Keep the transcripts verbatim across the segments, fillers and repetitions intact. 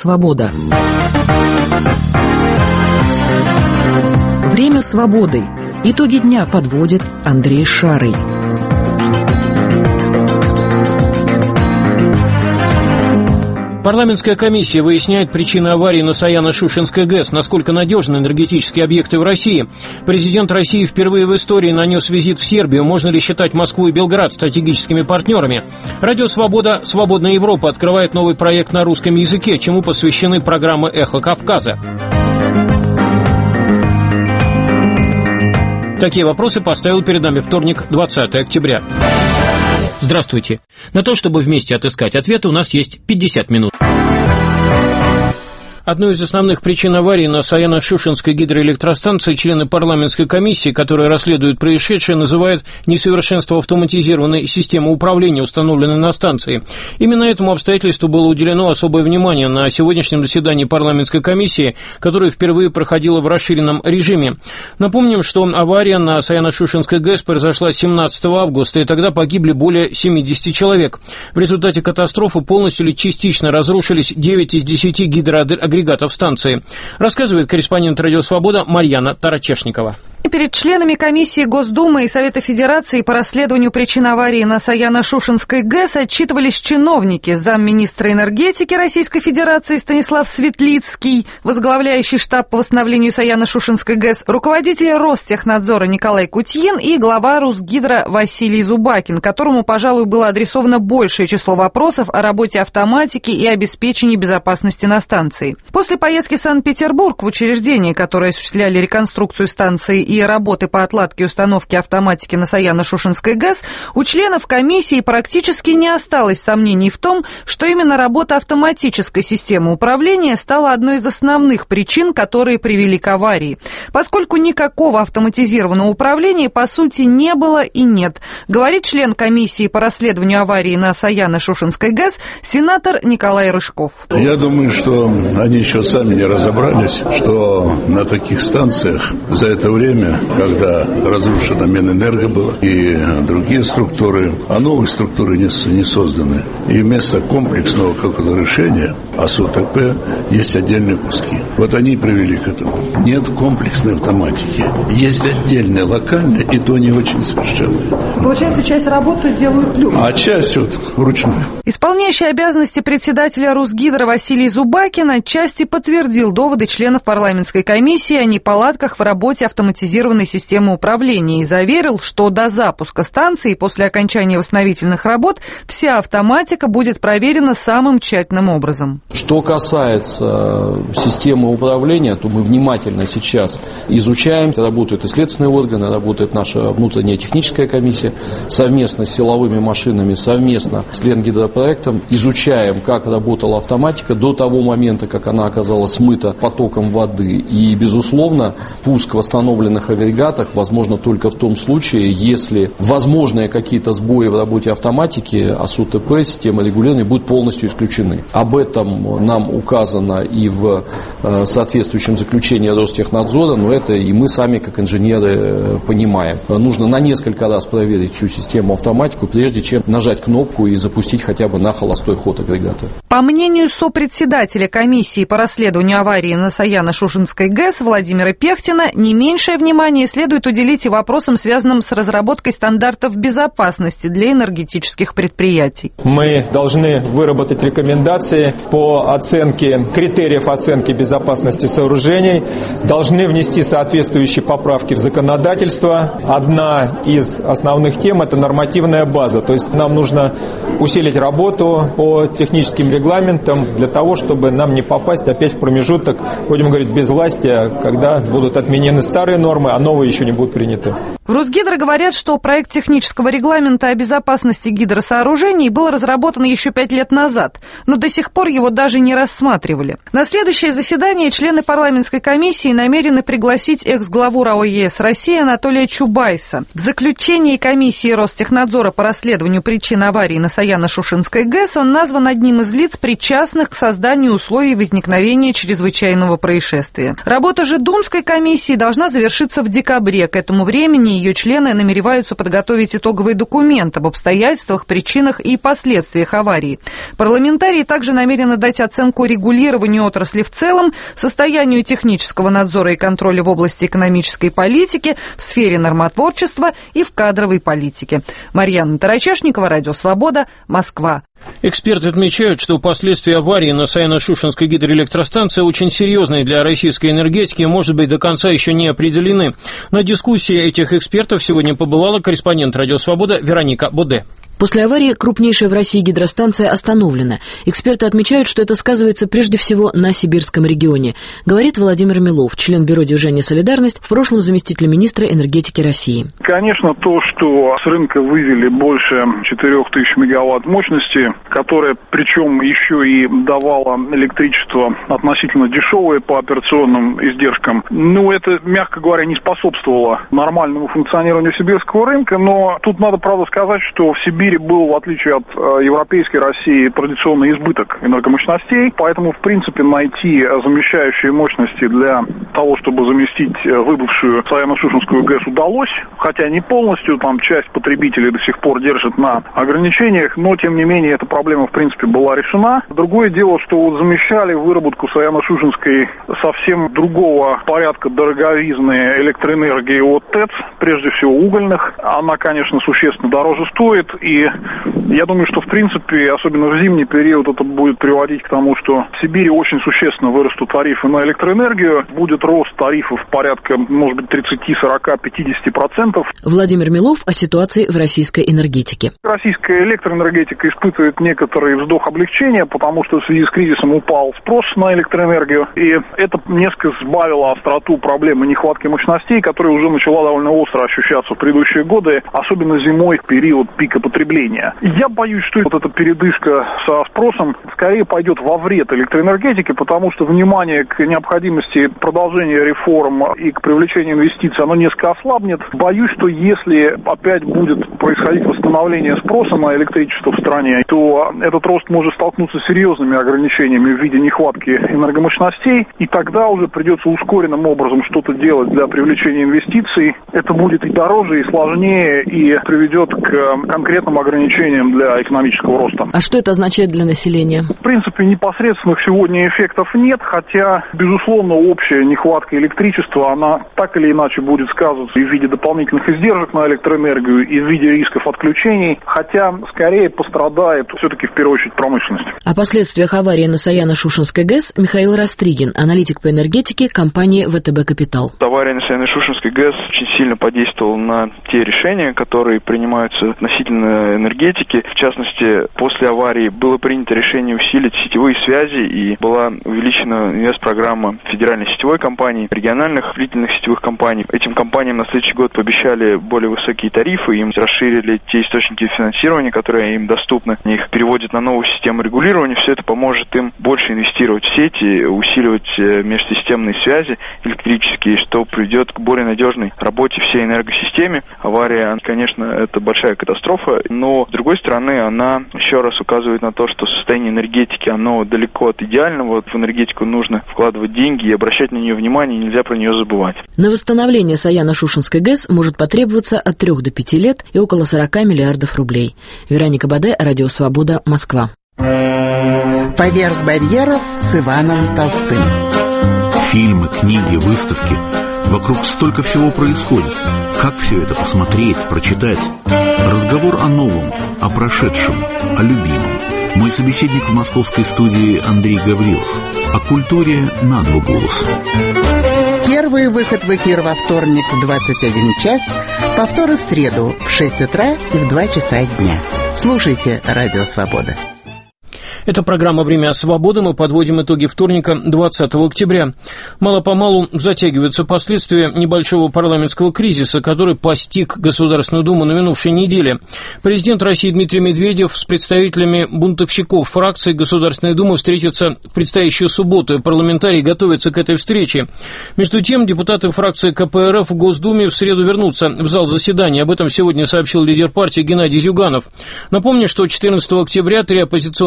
«Свобода». Время свободы. Итоги дня подводит Андрей Шарый. Парламентская комиссия выясняет причины аварии на Саяно-Шушенской ГЭС, насколько надежны энергетические объекты в России. Президент России впервые в истории нанес визит в Сербию. Можно ли считать Москву и Белград стратегическими партнерами? Радио «Свобода», «Свободная Европа» открывает новый проект на русском языке, чему посвящены программы «Эхо Кавказа». Такие вопросы поставил перед нами вторник, двадцатого октября. Здравствуйте. На то, чтобы вместе отыскать ответы, у нас есть пятьдесят минут. Одной из основных причин аварии на Саяно-Шушенской гидроэлектростанции члены парламентской комиссии, которая расследует происшедшее, называют несовершенство автоматизированной системы управления, установленной на станции. Именно этому обстоятельству было уделено особое внимание на сегодняшнем заседании парламентской комиссии, которая впервые проходила в расширенном режиме. Напомним, что авария на Саяно-Шушенской ГЭС произошла семнадцатого августа, и тогда погибли более семидесяти человек. В результате катастрофы полностью или частично разрушились девять из десяти гидроагрегатов агрегатов станции, рассказывает корреспондент «Радио Свобода» Марьяна Тарачешникова. Перед членами комиссии Госдумы и Совета Федерации по расследованию причин аварии на Саяно-Шушенской ГЭС отчитывались чиновники: замминистра энергетики Российской Федерации Станислав Светлицкий, возглавляющий штаб по восстановлению Саяно-Шушенской ГЭС, руководитель Ростехнадзора Николай Кутьин и глава Русгидро Василий Зубакин, которому, пожалуй, было адресовано большее число вопросов о работе автоматики и обеспечении безопасности на станции. После поездки в Санкт-Петербург в учреждение, которое осуществляли реконструкцию станции и работы по отладке и установке автоматики на Саяно-Шушенской ГЭС, у членов комиссии практически не осталось сомнений в том, что именно работа автоматической системы управления стала одной из основных причин, которые привели к аварии. Поскольку никакого автоматизированного управления по сути не было и нет, говорит член комиссии по расследованию аварии на Саяно-Шушенской ГЭС сенатор Николай Рыжков. Я думаю, что они еще сами не разобрались, что на таких станциях за это время, когда разрушена Минэнерго была и другие структуры, а новые структуры не, не созданы. И вместо комплексного какого-то решения АСУТП есть отдельные куски. Вот они и привели к этому. Нет комплексной автоматики. Есть отдельные, локальные, и то не очень совершенные. Получается, часть работы делают люди. А часть вот вручную. Исполняющий обязанности председателя Русгидро Василий Зубакин отчасти подтвердил доводы членов парламентской комиссии о неполадках в работе автоматизированной системы управления и заверил, что до запуска станции после окончания восстановительных работ вся автоматика будет проверена самым тщательным образом. Что касается системы управления, то мы внимательно сейчас изучаем. Работают и следственные органы, работает наша внутренняя техническая комиссия совместно с силовыми машинами, совместно с Ленгидропроектом. Изучаем, как работала автоматика до того момента, как она оказалась смыта потоком воды. И, безусловно, пуск восстановленных агрегатах возможно только в том случае, если возможные какие-то сбои в работе автоматики АСУТП, системы регулирования, будут полностью исключены. Об этом нам указано и в соответствующем заключении Ростехнадзора, но это и мы сами, как инженеры, понимаем. Нужно на несколько раз проверить всю систему автоматику, прежде чем нажать кнопку и запустить хотя бы на холостой ход агрегата. По мнению сопредседателя комиссии по расследованию аварии на Саяно-Шушенской ГЭС Владимира Пехтина, не меньшее внимание следует уделить и вопросам, связанным с разработкой стандартов безопасности для энергетических предприятий. Мы должны выработать рекомендации по оценке, критериев оценки безопасности сооружений, должны внести соответствующие поправки в законодательство. Одна из основных тем – это нормативная база, то есть нам нужно усилить работу по техническим регламентам для того, чтобы нам не попасть опять в промежуток, будем говорить, безвластия, когда будут отменены старые нормы, а новые еще не будут приняты. В Русгидро говорят, что проект технического регламента о безопасности гидросооружений был разработан еще пять лет назад, но до сих пор его даже не рассматривали. На следующее заседание члены парламентской комиссии намерены пригласить экс-главу РАО ЕС России Анатолия Чубайса. В заключении комиссии Ростехнадзора по расследованию причин аварии на Саяно-Шушенской ГЭС он назван одним из лиц, лиц, причастных к созданию условий возникновения чрезвычайного происшествия. Работа же Думской комиссии должна завершиться в декабре. К этому времени ее члены намереваются подготовить итоговый документ об обстоятельствах, причинах и последствиях аварии. Парламентарии также намерены дать оценку регулированию отрасли в целом, состоянию технического надзора и контроля в области экономической политики, в сфере нормотворчества и в кадровой политике. Марьяна Тарачешникова, Радио Свобода, Москва. Эксперты отмечают, что последствия аварии на Саяно-Шушенской гидроэлектростанции очень серьезные для российской энергетики и, может быть, до конца еще не определены. На дискуссии этих экспертов сегодня побывала корреспондент Радио Свобода Вероника Боде. После аварии крупнейшая в России гидростанция остановлена. Эксперты отмечают, что это сказывается прежде всего на сибирском регионе, говорит Владимир Милов, член Бюро движения «Солидарность», в прошлом заместитель министра энергетики России. Конечно, то, что с рынка вывели больше четырех тысяч мегаватт мощности, которая причем еще и давала электричество относительно дешевое по операционным издержкам, ну, это, мягко говоря, не способствовало нормальному функционированию сибирского рынка, но тут надо, правда, сказать, что в Сибири был, в отличие от э, европейской России, традиционный избыток энергомощностей, поэтому, в принципе, найти замещающие мощности для того, чтобы заместить выбывшую Саяно-Шушенскую ГЭС, удалось, хотя не полностью, там часть потребителей до сих пор держит на ограничениях, но, тем не менее, эта проблема, в принципе, была решена. Другое дело, что вот замещали выработку Саяно-Шушенской совсем другого порядка дороговизны электроэнергии от ТЭЦ, прежде всего угольных. Она, конечно, существенно дороже стоит, и я думаю, что, в принципе, особенно в зимний период, это будет приводить к тому, что в Сибири очень существенно вырастут тарифы на электроэнергию, будет рост тарифов порядка, может быть, тридцать, сорок, пятьдесят процентов. Владимир Милов о ситуации в российской энергетике. Российская электроэнергетика испытывает некоторый вздох облегчения, потому что в связи с кризисом упал спрос на электроэнергию, и это несколько сбавило остроту проблемы нехватки мощностей, которая уже начала довольно остро ощущаться в предыдущие годы, особенно зимой, в период пика потребления. Я боюсь, что вот эта передышка со спросом скорее пойдет во вред электроэнергетики, потому что внимание к необходимости продолжения реформ и к привлечению инвестиций, оно несколько ослабнет. Боюсь, что если опять будет происходить восстановление спроса на электричество в стране, то этот рост может столкнуться с серьезными ограничениями в виде нехватки энергомощностей, и тогда уже придется ускоренным образом что-то делать для привлечения инвестиций. Это будет и дороже, и сложнее, и приведет к конкретным ограничениям для экономического роста. А что это означает для населения? В принципе, непосредственных сегодня эффектов нет, хотя, безусловно, общая нехватка электричества, она так или иначе будет сказываться и в виде дополнительных издержек на электроэнергию, и в виде рисков отключений, хотя скорее пострадает все-таки в первую очередь промышленность. О последствиях аварии на Саяно-Шушенской ГЭС Михаил Растригин, аналитик по энергетике компании ВТБ Капитал. Авария на Саяно-Шушенской ГЭС очень сильно подействовала на те решения, которые принимаются относительно энергетики. В частности, после аварии было принято решение усилить сетевые связи и была увеличена инвестпрограмма федеральной сетевой компании, региональных длительных сетевых компаний. Этим компаниям на следующий год пообещали более высокие тарифы, им расширили те источники финансирования, которые им доступны. Их переводят на новую систему регулирования. Все это поможет им больше инвестировать в сети, усиливать межсистемные связи электрические, что приведет к более надежной работе всей энергосистеме. Авария, конечно, это большая катастрофа, но, с другой стороны, она еще раз указывает на то, что состояние энергетики, оно далеко от идеального. В энергетику нужно вкладывать деньги и обращать на нее внимание, нельзя про нее забывать. На восстановление Саяно-Шушенской ГЭС может потребоваться от трех до пяти лет и около сорока миллиардов рублей. Вероника Боде, Радио Свобода, Москва. «Поверх барьеров» с Иваном Толстым. Фильмы, книги, выставки. Вокруг столько всего происходит. Как все это посмотреть, прочитать? Разговор о новом, о прошедшем, о любимом. Мой собеседник в московской студии Андрей Гаврилов. О культуре на два голоса. Первый выход в эфир во вторник в двадцать один час, повторы в среду в шесть утра и в два часа дня. Слушайте «Радио Свобода». Это программа «Время свободы». Мы подводим итоги вторника, двадцатого октября. Мало-помалу затягиваются последствия небольшого парламентского кризиса, который постиг Государственную Думу на минувшей неделе. Президент России Дмитрий Медведев с представителями бунтовщиков фракции Государственной Думы встретится в предстоящую субботу, и парламентарии готовятся к этой встрече. Между тем, депутаты фракции ка пэ эр эф в Госдуме в среду вернутся в зал заседания. Об этом сегодня сообщил лидер партии Геннадий Зюганов. Напомню, что четырнадцатого октября три оппозиционные фракции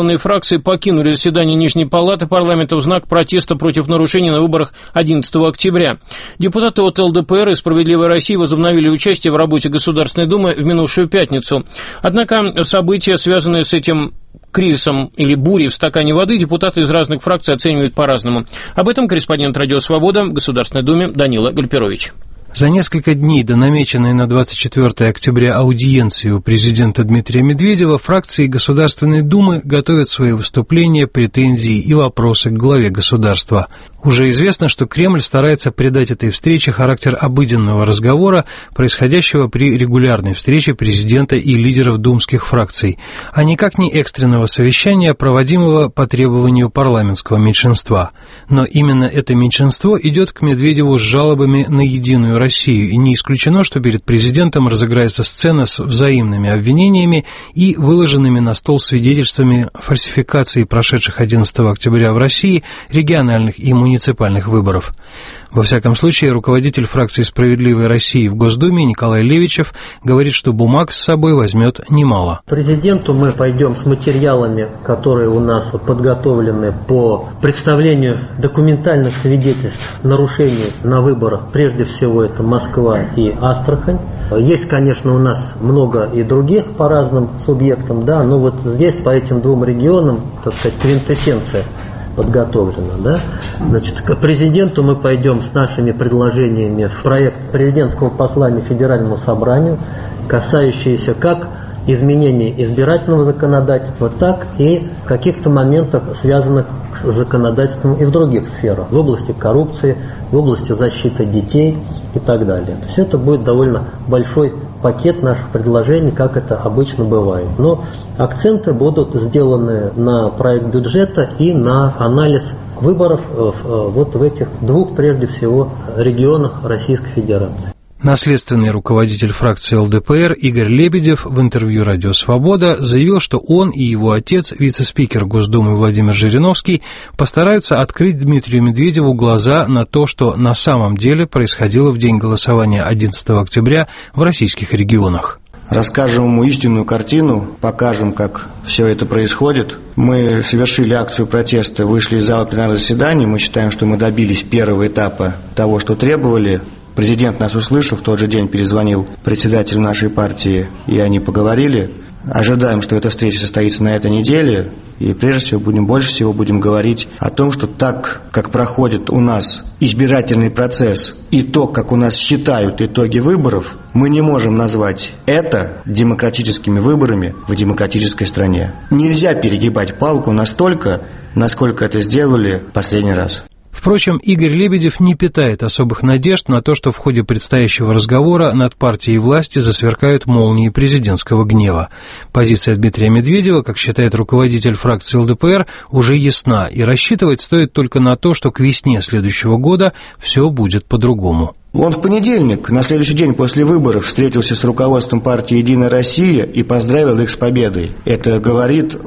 фракции покинули заседание Нижней палаты парламента в знак протеста против нарушений на выборах одиннадцатого октября. Депутаты от эл дэ пэ эр и «Справедливой России» возобновили участие в работе Государственной Думы в минувшую пятницу. Однако события, связанные с этим кризисом или бурей в стакане воды, депутаты из разных фракций оценивают по-разному. Об этом корреспондент «Радио Свобода» в Государственной Думе Данила Гальперович. За несколько дней до намеченной на двадцать четвёртое октября аудиенции у президента Дмитрия Медведева фракции Государственной Думы готовят свои выступления, претензии и вопросы к главе государства. Уже известно, что Кремль старается придать этой встрече характер обыденного разговора, происходящего при регулярной встрече президента и лидеров думских фракций, а никак не экстренного совещания, проводимого по требованию парламентского меньшинства. Но именно это меньшинство идет к Медведеву с жалобами на «Единую Россию», и не исключено, что перед президентом разыграется сцена с взаимными обвинениями и выложенными на стол свидетельствами фальсификации прошедших одиннадцатого октября в России региональных и муниципальных выборов. Во всяком случае, руководитель фракции «Справедливой России» в Госдуме Николай Левичев говорит, что бумаг с собой возьмет немало. Президенту мы пойдем с материалами, которые у нас подготовлены по представлению документальных свидетельств нарушений на выборах. Прежде всего, это Москва и Астрахань. Есть, конечно, у нас много и других по разным субъектам, да, но вот здесь по этим двум регионам, так сказать, квинтэссенция подготовлено, да? Значит, к президенту мы пойдем с нашими предложениями в проект президентского послания Федеральному собранию, касающиеся как изменений избирательного законодательства, так и каких-то моментов, связанных с законодательством и в других сферах, в области коррупции, в области защиты детей и так далее. Все это будет довольно большой пакет наших предложений, как это обычно бывает. Но акценты будут сделаны на проект бюджета и на анализ выборов вот в этих двух, прежде всего, регионах Российской Федерации. Наследственный руководитель фракции эл дэ пэ эр Игорь Лебедев в интервью «Радио Свобода» заявил, что он и его отец, вице-спикер Госдумы Владимир Жириновский, постараются открыть Дмитрию Медведеву глаза на то, что на самом деле происходило в день голосования одиннадцатого октября в российских регионах. Расскажем ему истинную картину, покажем, как все это происходит. Мы совершили акцию протеста, вышли из зала пленарных заседаний. Мы считаем, что мы добились первого этапа того, что требовали. Президент нас услышал, в тот же день перезвонил председателю нашей партии, и они поговорили. Ожидаем, что эта встреча состоится на этой неделе, и прежде всего будем, больше всего будем говорить о том, что так, как проходит у нас избирательный процесс и то, как у нас считают итоги выборов, мы не можем назвать это демократическими выборами в демократической стране. Нельзя перегибать палку настолько, насколько это сделали в последний раз. Впрочем, Игорь Лебедев не питает особых надежд на то, что в ходе предстоящего разговора над партией власти засверкают молнии президентского гнева. Позиция Дмитрия Медведева, как считает руководитель фракции эл дэ пэ эр, уже ясна, и рассчитывать стоит только на то, что к весне следующего года все будет по-другому. Он в понедельник, на следующий день после выборов, встретился с руководством партии «Единая Россия» и поздравил их с победой. Это говорит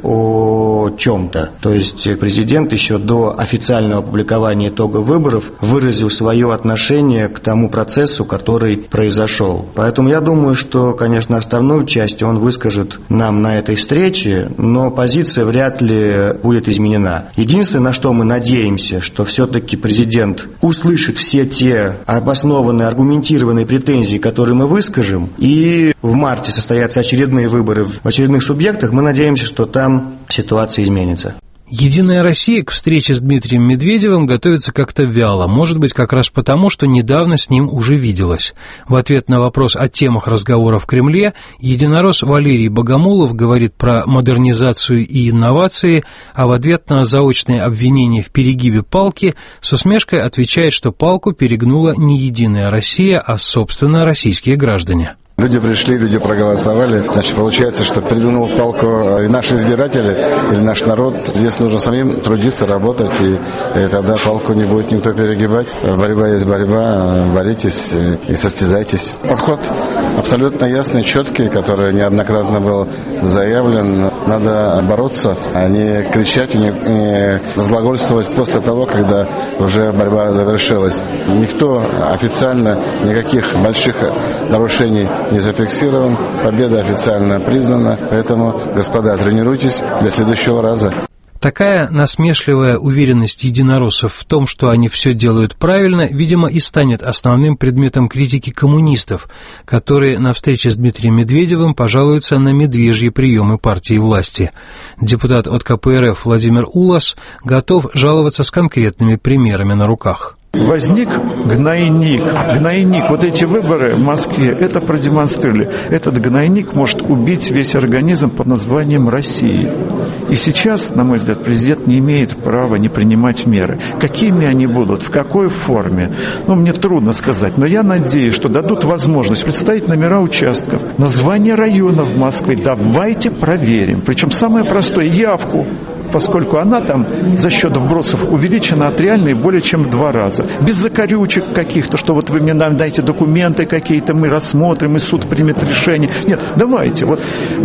о чем-то. То есть президент еще до официального опубликования итогов выборов выразил свое отношение к тому процессу, который произошел. Поэтому я думаю, что, конечно, основную часть он выскажет нам на этой встрече, но позиция вряд ли будет изменена. Единственное, на что мы надеемся, что все-таки президент услышит все те обоснованные аргументированные претензии, которые мы выскажем, и в марте состоятся очередные выборы в очередных субъектах, мы надеемся, что там ситуация изменится. «Единая Россия» к встрече с Дмитрием Медведевым готовится как-то вяло, может быть, как раз потому, что недавно с ним уже виделась. В ответ на вопрос о темах разговора в Кремле единорос Валерий Богомолов говорит про модернизацию и инновации, а в ответ на заочные обвинения в перегибе палки с усмешкой отвечает, что палку перегнула не «Единая Россия», а, собственно, российские граждане. Люди пришли, люди проголосовали. Значит, получается, что перегнул палку и наши избиратели, или наш народ. Здесь нужно самим трудиться, работать, и, и тогда палку не будет никто перегибать. Борьба есть борьба, боритесь и состязайтесь. Подход абсолютно ясный, четкий, который неоднократно был заявлен. Надо бороться, а не кричать и не, не разглагольствовать после того, когда уже борьба завершилась. Никто официально никаких больших нарушений не зафиксирован, победа официально признана, поэтому, господа, тренируйтесь для следующего раза. Такая насмешливая уверенность единороссов в том, что они все делают правильно, видимо, и станет основным предметом критики коммунистов, которые на встрече с Дмитрием Медведевым пожалуются на медвежьи приемы партии власти. Депутат от ка пэ эр эф Владимир Улас готов жаловаться с конкретными примерами на руках. Возник гнойник. Гнойник. Вот эти выборы в Москве это продемонстрировали. Этот гнойник может убить весь организм под названием Россия. И сейчас, на мой взгляд, президент не имеет права не принимать меры. Какими они будут, в какой форме, ну, мне трудно сказать. Но я надеюсь, что дадут возможность представить номера участков, название районов в Москве. Давайте проверим. Причем самое простое – явку. Поскольку она там за счет вбросов увеличена от реальной более чем в два раза. Без закорючек каких-то, что вот вы мне нам дайте документы какие-то, мы рассмотрим, и суд примет решение. Нет, давайте. Вот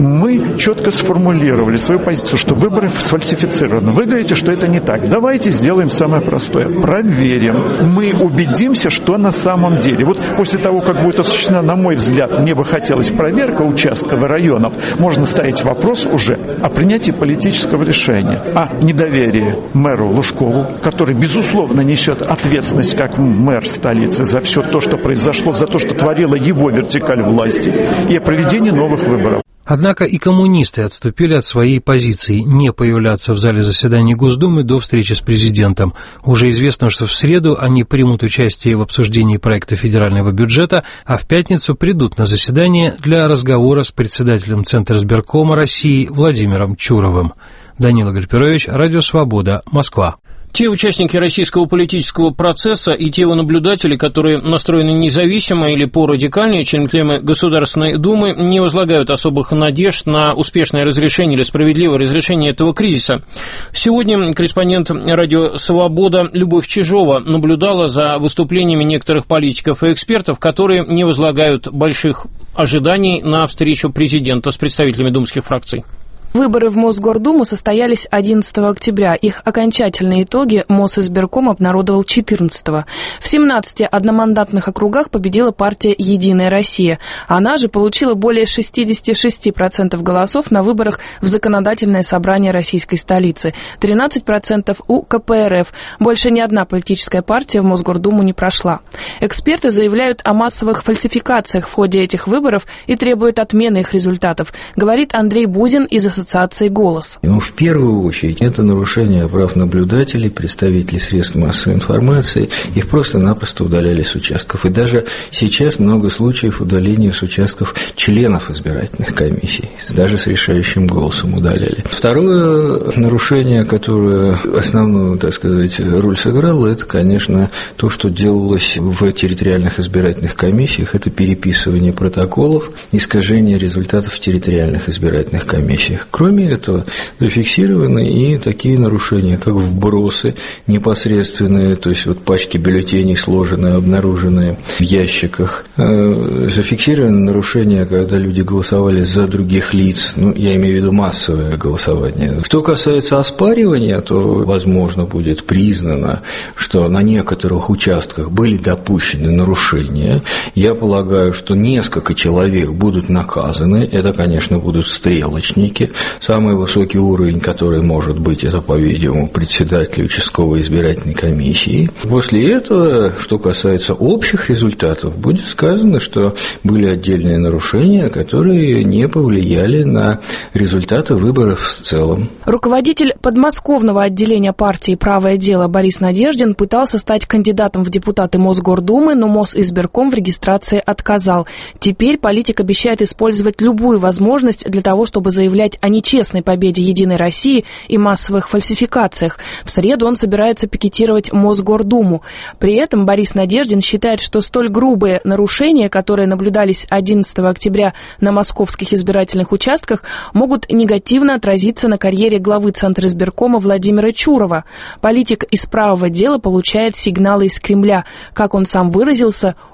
мы четко сформулировали свою позицию, что выборы сфальсифицированы. Вы говорите, что это не так. Давайте сделаем самое простое. Проверим. Мы убедимся, что на самом деле. Вот после того, как будет осуществлена, на мой взгляд, мне бы хотелось проверка участков и районов, можно ставить вопрос уже о принятии политического решения. А недоверие мэру Лужкову, который, безусловно, несет ответственность как мэр столицы за все то, что произошло, за то, что творила его вертикаль власти, и о проведении новых выборов. Однако и коммунисты отступили от своей позиции не появляться в зале заседаний Госдумы до встречи с президентом. Уже известно, что в среду они примут участие в обсуждении проекта федерального бюджета, а в пятницу придут на заседание для разговора с председателем Центризбиркома России Владимиром Чуровым. Данила Гальперович, Радио Свобода, Москва. Те участники российского политического процесса и те его наблюдатели, которые настроены независимо или порадикальнее, чем члены Государственной Думы, не возлагают особых надежд на успешное разрешение или справедливое разрешение этого кризиса. Сегодня корреспондент Радио Свобода Любовь Чижова наблюдала за выступлениями некоторых политиков и экспертов, которые не возлагают больших ожиданий на встречу президента с представителями думских фракций. Выборы в Мосгордуму состоялись одиннадцатого октября. Их окончательные итоги Мосизбирком обнародовал четырнадцатого. В семнадцати одномандатных округах победила партия «Единая Россия». Она же получила более шестьдесят шесть процентов голосов на выборах в законодательное собрание российской столицы. тринадцать процентов у ка пэ эр эф. Больше ни одна политическая партия в Мосгордуму не прошла. Эксперты заявляют о массовых фальсификациях в ходе этих выборов и требуют отмены их результатов, говорит Андрей Бузин из ассоциации ассоциации «Голос». Ну, в первую очередь, это нарушение прав наблюдателей, представителей средств массовой информации. Их просто-напросто удаляли с участков. И даже сейчас много случаев удаления с участков членов избирательных комиссий. Даже с решающим голосом удаляли. Второе нарушение, которое основную, так сказать, роль сыграло, это, конечно, то, что делалось в территориальных избирательных комиссиях. Это переписывание протоколов, искажение результатов в территориальных избирательных комиссиях. Кроме этого, зафиксированы и такие нарушения, как вбросы непосредственные, то есть вот пачки бюллетеней сложенные, обнаруженные в ящиках. Зафиксированы нарушения, когда люди голосовали за других лиц, ну, я имею в виду массовое голосование. Что касается оспаривания, то, возможно, будет признано, что на некоторых участках были допущены нарушения. Я полагаю, что несколько человек будут наказаны, это, конечно, будут стрелочники. Самый высокий уровень, который может быть, это, по-видимому, председатель участковой избирательной комиссии. После этого, что касается общих результатов, будет сказано, что были отдельные нарушения, которые не повлияли на результаты выборов в целом. Руководитель подмосковного отделения партии «Правое дело» Борис Надеждин пытался стать кандидатом в депутаты Мосгордумы, но Мосизбирком в регистрации отказал. Теперь политик обещает использовать любую возможность для того, чтобы заявлять о нечестной победе «Единой России» и массовых фальсификациях. В среду он собирается пикетировать Мосгордуму. При этом Борис Надеждин считает, что столь грубые нарушения, которые наблюдались одиннадцатого октября на московских избирательных участках, могут негативно отразиться на карьере главы Центризбиркома Владимира Чурова. Политик из «Правого дела» получает сигналы из Кремля. Как он сам выразился,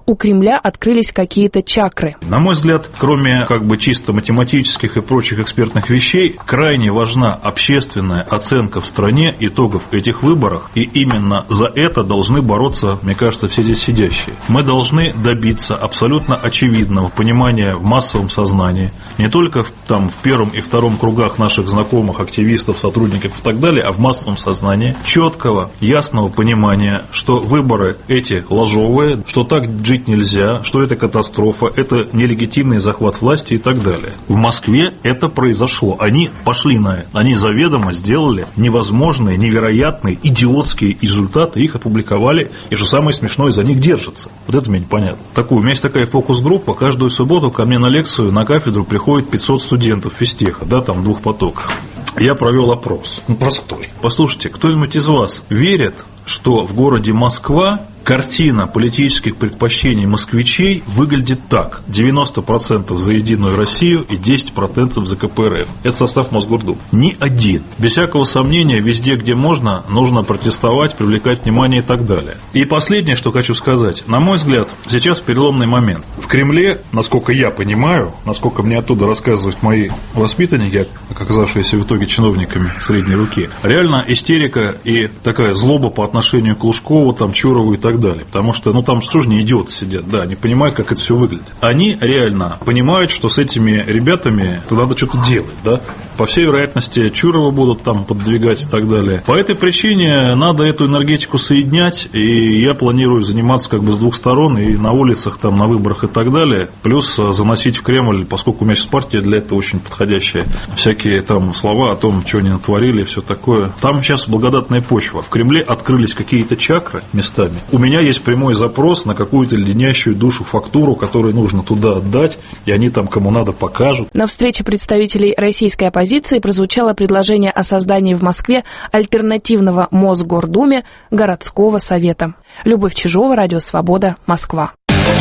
у Кремля открылись какие-то чакры. На мой взгляд, кроме как бы чисто математических и прочих экспертных вещей, крайне важна общественная оценка в стране итогов этих выборов, и именно за это должны бороться, мне кажется, все здесь сидящие. Мы должны добиться абсолютно очевидного понимания в массовом сознании, не только в, там, в первом и втором кругах наших знакомых, активистов, сотрудников и так далее, а в массовом сознании, четкого, ясного понимания, что выборы эти ложовые, что так жить нельзя, что это катастрофа, это нелегитимный захват власти и так далее. В Москве это произошло. Они пошли на это. Они заведомо сделали невозможные, невероятные, идиотские результаты, их опубликовали, и что самое смешное, за них держатся. Вот это мне непонятно. Такую, у меня есть такая фокус-группа, каждую субботу ко мне на лекцию, на кафедру приходит пятьсот студентов физтеха, да, там в двух потоках. Я провел опрос, ну, простой. Послушайте, кто-нибудь из вас верит, что в городе Москва картина политических предпочтений москвичей выглядит так: девяносто процентов за Единую Россию и десять процентов за ка пэ эр эф. Это состав Мосгордумы. Ни один. Без всякого сомнения, везде, где можно, нужно протестовать, привлекать внимание и так далее. И последнее, что хочу сказать. На мой взгляд, сейчас переломный момент. В Кремле, насколько я понимаю, насколько мне оттуда рассказывают мои воспитанники, оказавшиеся в итоге чиновниками средней руки, реально истерика и такая злоба по отношению к Лужкову, там, Чурову и так далее. Далее, потому что, ну, там тоже не идиоты сидят, да, они понимают, как это все выглядит. Они реально понимают, что с этими ребятами надо что-то делать, да. По всей вероятности, Чурова будут там подвигать и так далее. По этой причине надо эту энергетику соединять, и я планирую заниматься как бы с двух сторон, и на улицах, там, на выборах и так далее, плюс заносить в Кремль, поскольку у меня сейчас партия для этого очень подходящая, всякие там слова о том, что они натворили и все такое. Там сейчас благодатная почва. В Кремле открылись какие-то чакры местами. У меня есть прямой запрос на какую-то леденящую душу фактуру, которую нужно туда отдать, и они там кому надо покажут. На встрече представителей российской оппозиции прозвучало предложение о создании в Москве альтернативного Мосгордуме городского совета. Любовь Чижова, Радио Свобода, Москва.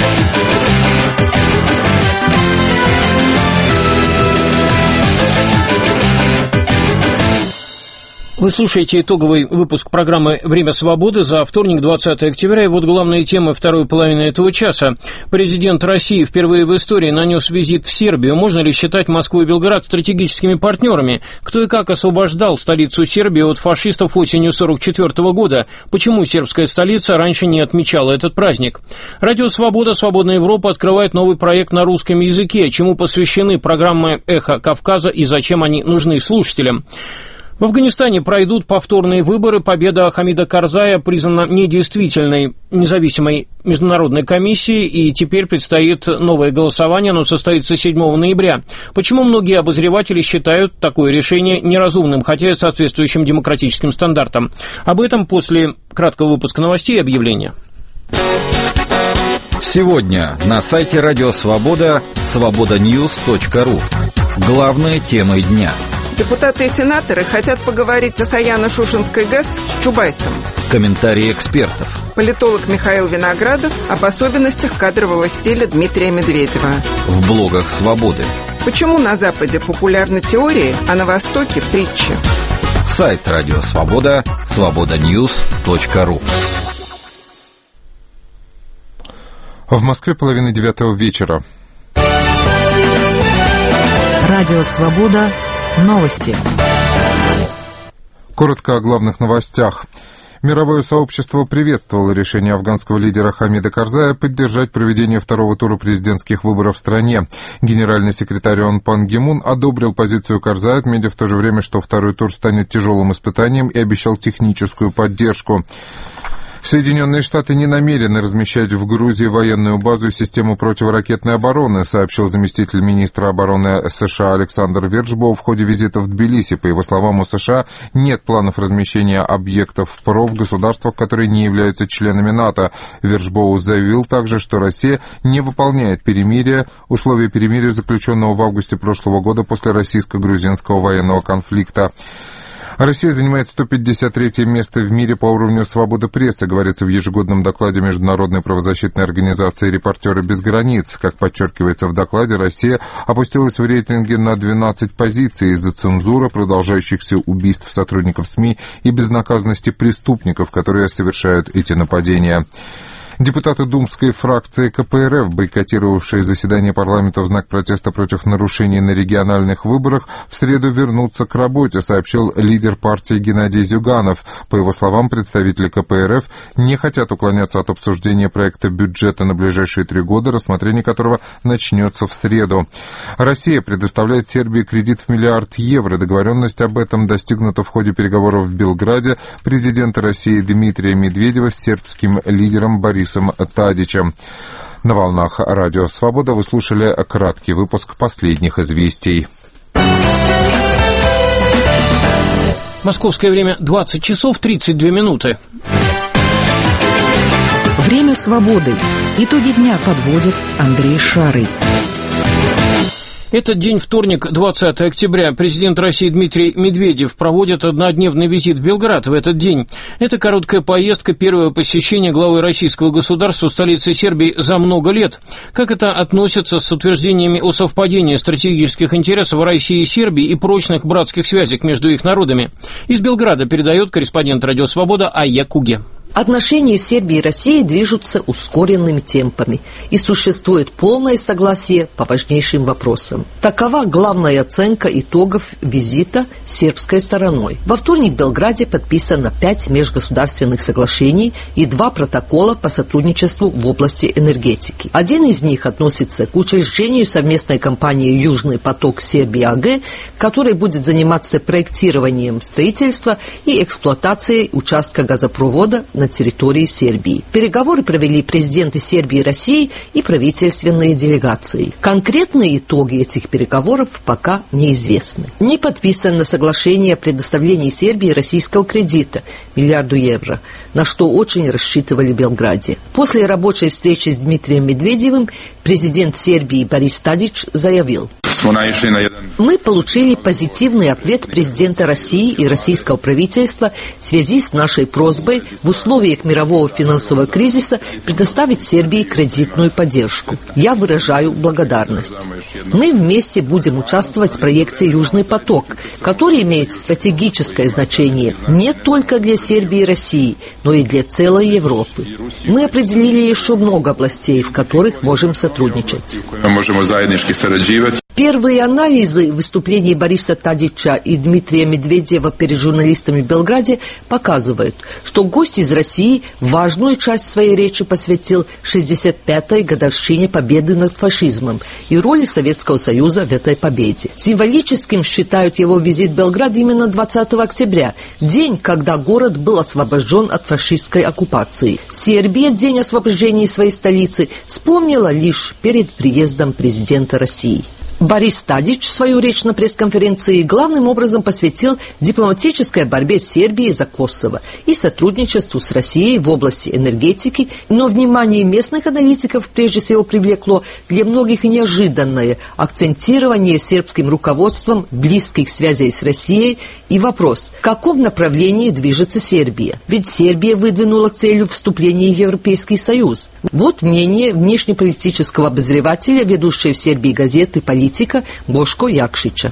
Вы слушаете итоговый выпуск программы «Время свободы» за вторник, двадцатое октября. И вот главные темы второй половины этого часа. Президент России впервые в истории нанес визит в Сербию. Можно ли считать Москву и Белград стратегическими партнерами? Кто и как освобождал столицу Сербии от фашистов осенью сорок четвёртого года? Почему сербская столица раньше не отмечала этот праздник? Радио «Свобода», «Свободная Европа» открывает новый проект на русском языке. Чему посвящены программы «Эхо Кавказа» и зачем они нужны слушателям? В Афганистане пройдут повторные выборы. Победа Хамида Карзая признана недействительной независимой международной комиссией, и теперь предстоит новое голосование, оно состоится седьмого ноября. Почему многие обозреватели считают такое решение неразумным, хотя и соответствующим демократическим стандартам? Об этом после краткого выпуска новостей и объявления. Сегодня на сайте Радио Свобода свобода ньюс точка ру. Главные темы дня. Депутаты и сенаторы хотят поговорить о Саяно-Шушенской ГЭС с Чубайсом. Комментарии экспертов. Политолог Михаил Виноградов об особенностях кадрового стиля Дмитрия Медведева. В блогах «Свободы». Почему на Западе популярны теории, а на Востоке притчи? Сайт Радио Свобода свобода ньюс точка ру. В Москве половина девятого вечера. Радио «Свобода». Новости. Коротко о главных новостях. Мировое сообщество приветствовало решение афганского лидера Хамида Карзая поддержать проведение второго тура президентских выборов в стране. Генеральный секретарь ООН Пан Ги Мун одобрил позицию Карзая, отметив в то же время, что второй тур станет тяжелым испытанием, и обещал техническую поддержку. Соединенные Штаты не намерены размещать в Грузии военную базу и систему противоракетной обороны, сообщил заместитель министра обороны США Александр Верджбоу в ходе визита в Тбилиси. По его словам, у США нет планов размещения объектов ПРО в государствах, которые не являются членами НАТО. Верджбоу заявил также, что Россия не выполняет перемирие, условия перемирия, заключенного в августе прошлого года после российско-грузинского военного конфликта. Россия занимает сто пятьдесят третье место в мире по уровню свободы прессы, говорится в ежегодном докладе международной правозащитной организации «Репортеры без границ». Как подчеркивается в докладе, Россия опустилась в рейтинге на двенадцать позиций из-за цензуры, продолжающихся убийств сотрудников СМИ и безнаказанности преступников, которые совершают эти нападения. Депутаты думской фракции ка пэ эр эф, бойкотировавшие заседание парламента в знак протеста против нарушений на региональных выборах, в среду вернутся к работе, сообщил лидер партии Геннадий Зюганов. По его словам, представители ка пэ эр эф не хотят уклоняться от обсуждения проекта бюджета на ближайшие три года, рассмотрение которого начнется в среду. Россия предоставляет Сербии кредит в миллиард евро. Договоренность об этом достигнута в ходе переговоров в Белграде президента России Дмитрия Медведева с сербским лидером Борисом Тадичем. На волнах Радио Свобода вы слушали краткий выпуск последних известий. Московское время двадцать часов тридцать две минуты. Время свободы. Итоги дня подводит Андрей Шарый. Этот день, вторник, двадцатое октября, президент России Дмитрий Медведев проводит однодневный визит в Белград в этот день. Это короткая поездка, первое посещение главы российского государства в столице Сербии за много лет. Как это относится с утверждениями о совпадении стратегических интересов России и Сербии и прочных братских связей между их народами? Из Белграда передает корреспондент Радио Свобода Айя Куге. Отношения Сербии и России движутся ускоренными темпами, и существует полное согласие по важнейшим вопросам. Такова главная оценка итогов визита сербской стороной. Во вторник в Белграде подписано пять межгосударственных соглашений и два протокола по сотрудничеству в области энергетики. Один из них относится к учреждению совместной компании «Южный поток Сербия АГ», который будет заниматься проектированием строительства и эксплуатацией участка газопровода на территории Сербии. Переговоры провели президенты Сербии и России и правительственные делегации. Конкретные итоги этих переговоров пока неизвестны. Не подписано соглашение о предоставлении Сербии российского кредита миллиарду евро, на что очень рассчитывали в Белграде. После рабочей встречи с Дмитрием Медведевым президент Сербии Борис Тадич заявил: «Мы получили позитивный ответ президента России и российского правительства в связи с нашей просьбой в условиях мирового финансового кризиса предоставить Сербии кредитную поддержку. Я выражаю благодарность. Мы вместе будем участвовать в проекте «Южный поток», который имеет стратегическое значение не только для Сербии и России, но и для целой Европы. Мы определили еще много областей, в которых можем сотрудничать». Первые анализы выступлений Бориса Тадича и Дмитрия Медведева перед журналистами в Белграде показывают, что гость из России важную часть своей речи посвятил шестьдесят пятой годовщине победы над фашизмом и роли Советского Союза в этой победе. Символическим считают его визит в Белград именно двадцатого октября, день, когда город был освобожден от фашистской оккупации. Сербия день освобождения своей столицы вспомнила лишь перед приездом президента России. Борис Тадич свою речь на пресс-конференции главным образом посвятил дипломатической борьбе Сербии за Косово и сотрудничеству с Россией в области энергетики, но внимание местных аналитиков прежде всего привлекло для многих неожиданное акцентирование сербским руководством близких связей с Россией и вопрос, в каком направлении движется Сербия. Ведь Сербия выдвинула целью вступления в Европейский Союз. Вот мнение внешнеполитического обозревателя, ведущей в Сербии газеты «Политика» Бошко Якшича.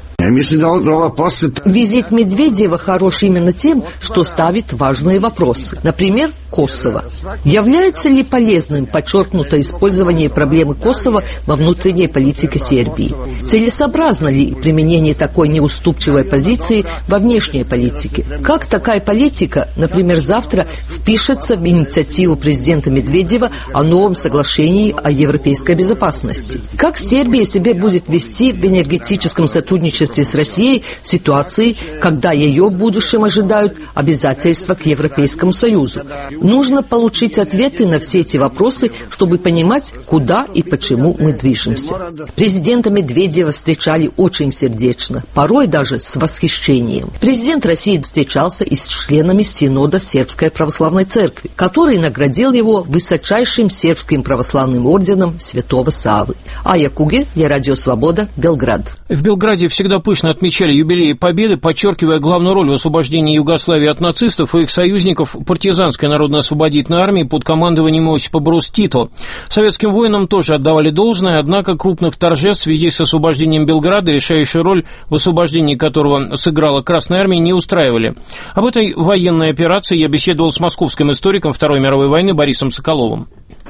Визит Медведева хорош именно тем, что ставит важные вопросы. Например, Косово. Является ли полезным подчеркнуто использование проблемы Косово во внутренней политике Сербии? Целесообразно ли применение такой неуступчивой позиции во внешней политике? Как такая политика, например, завтра впишется в инициативу президента Медведева о новом соглашении о европейской безопасности? Как Сербия себя будет вести в энергетическом сотрудничестве с Россией в ситуации, когда ее в будущем ожидают обязательства к Европейскому Союзу? Нужно получить ответы на все эти вопросы, чтобы понимать, куда и почему мы движемся. Президента Медведева встречали очень сердечно, порой даже с восхищением. Президент России встречался и с членами Синода Сербской Православной Церкви, который наградил его высочайшим сербским православным орденом Святого Саввы. Айя Куге для Радио Свобода, Белград. В Белграде всегда пышно отмечали юбилей Победы, подчеркивая главную роль в освобождении Югославии от нацистов и их союзников партизанской народно-освободительной армии под командованием Иосипа Броз Тито. Советским воинам тоже отдавали должное, однако крупных торжеств в связи с освобождением Белграда, решающую роль в освобождении которого сыграла Красная Армия, не устраивали. Об этой военной операции я беседовал с московским историком Второй мировой войны Борисом Соколовым.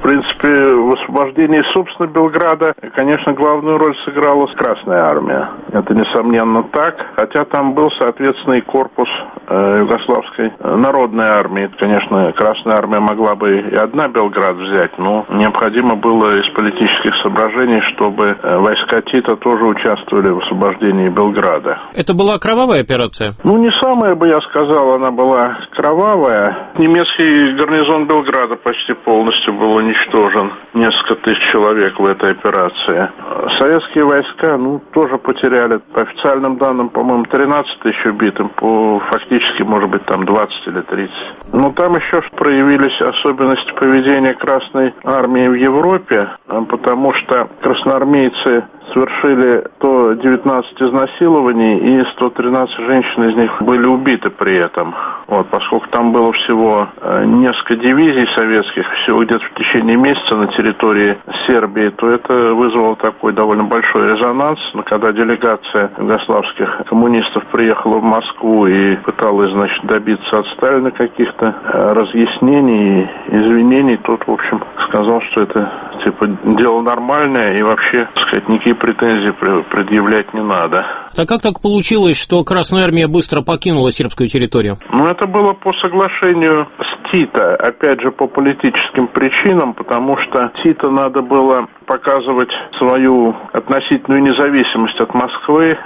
принципе, в освобождении, собственно, Белграда, конечно, главную роль сыграла Красная Армия. Это, несомненно, так. Хотя там был, соответственно, и корпус э, Югославской народной армии. Конечно, Красная Армия могла бы и одна Белград взять, но необходимо было из политических соображений, чтобы войска Тита тоже участвовали в освобождении Белграда. Это была кровавая операция? Ну, не самая, бы я сказал, она была кровавая. Немецкий гарнизон Белграда почти полностью был уничтожен. Несколько тысяч человек в этой операции. Советские войска, ну, тоже потеряли, по официальным данным, по-моему, тринадцать тысяч убитым, по фактически, может быть, там двадцать или тридцать. Но там еще проявились особенности поведения Красной Армии в Европе, потому что красноармейцы совершили сто девятнадцать изнасилований, и сто тринадцать женщин из них были убиты при этом. Вот, поскольку там было всего э, несколько дивизий советских, всего где-то в течение месяца на территории Сербии, то это вызвало такой довольно большой резонанс. Но когда делегация югославских коммунистов приехала в Москву и пыталась, значит, добиться от Сталина каких-то э, разъяснений и извинений, тот, в общем, сказал, что это типа дело нормальное и вообще, так сказать, никакие претензии предъявлять не надо. Так как так получилось, что Красная Армия быстро покинула сербскую территорию? Ну, это было по соглашению с Тито, опять же, по политическим причинам, потому что Тито надо было показывать свою относительную независимость от Москвы,